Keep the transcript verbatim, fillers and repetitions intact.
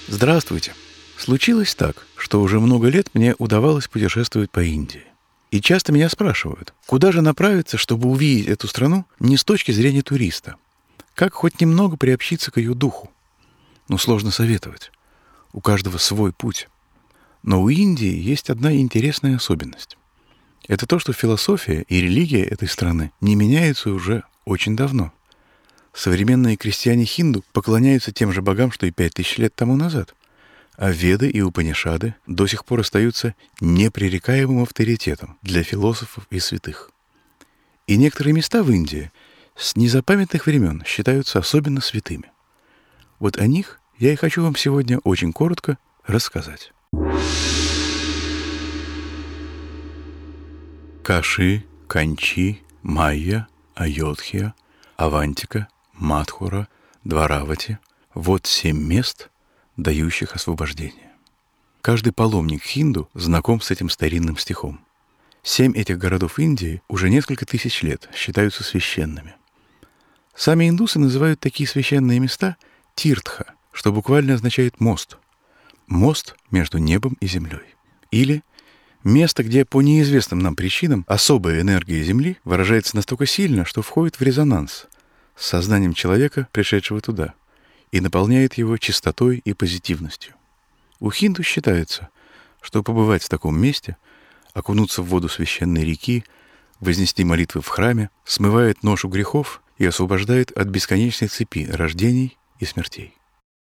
Здравствуйте. Случилось так, что уже много лет мне удавалось путешествовать по Индии. И часто меня спрашивают, куда же направиться, чтобы увидеть эту страну не с точки зрения туриста? Как хоть немного приобщиться к ее духу? Ну, сложно советовать. У каждого свой путь. Но у Индии есть одна интересная особенность. Это то, что философия и религия этой страны не меняются уже очень давно. Современные крестьяне-хинду поклоняются тем же богам, что и пять тысяч лет тому назад. А Веды и Упанишады до сих пор остаются непререкаемым авторитетом для философов и святых. И некоторые места в Индии с незапамятных времен считаются особенно святыми. Вот о них я и хочу вам сегодня очень коротко рассказать. Каши, Канчи, Майя, Айодхья, Авантика, Мадхура, Дваравати — вот семь мест, дающих освобождение. Каждый паломник хинду знаком с этим старинным стихом. Семь этих городов Индии уже несколько тысяч лет считаются священными. Сами индусы называют такие священные места тиртха, что буквально означает «мост». Мост между небом и землей. Или место, где по неизвестным нам причинам особая энергия Земли выражается настолько сильно, что входит в резонанс с сознанием человека, пришедшего туда, и наполняет его чистотой и позитивностью. У хинду считается, что побывать в таком месте, окунуться в воду священной реки, вознести молитвы в храме, смывает ношу грехов и освобождает от бесконечной цепи рождений и смертей.